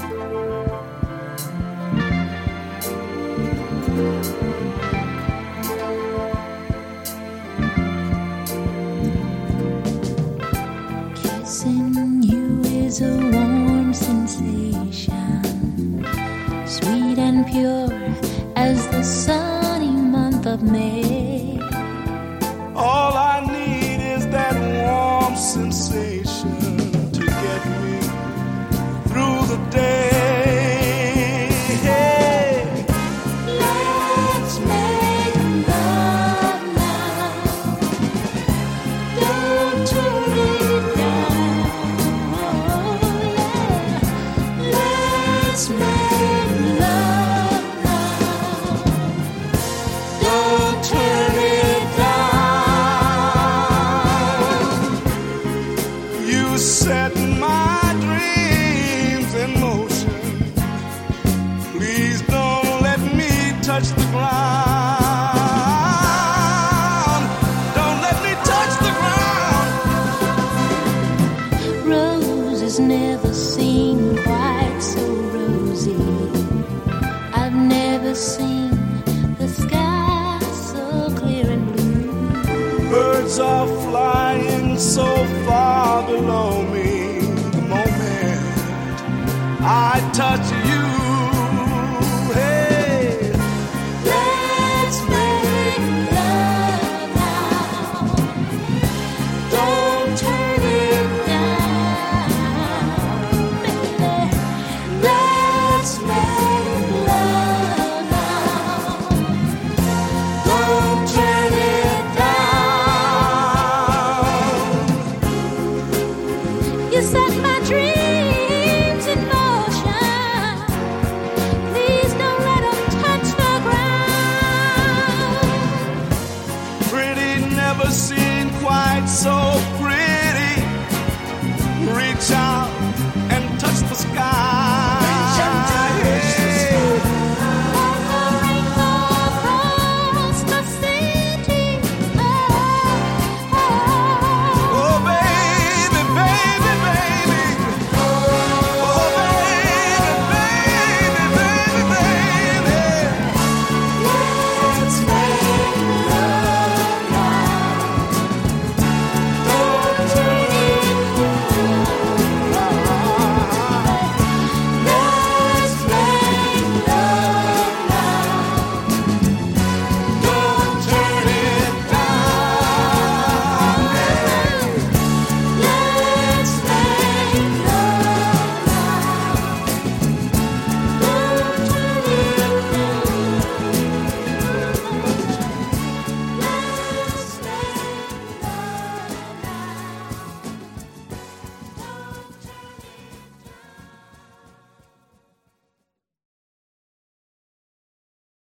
Kissing you is a warm sensation, sweet and pure as the sunny month of May. All I need is that warm sensation to get me through the day. Hey, let's make love now. Don't turn it down. Yeah. Let's make love now. Don't turn it down. you set my dreams in motion. Please don't let me touch the ground. Don't let me touch the ground. Roses never seem quite so rosy. I've never seen the sky so clear and blue. Birds are flying so far below me. The moment I touch you,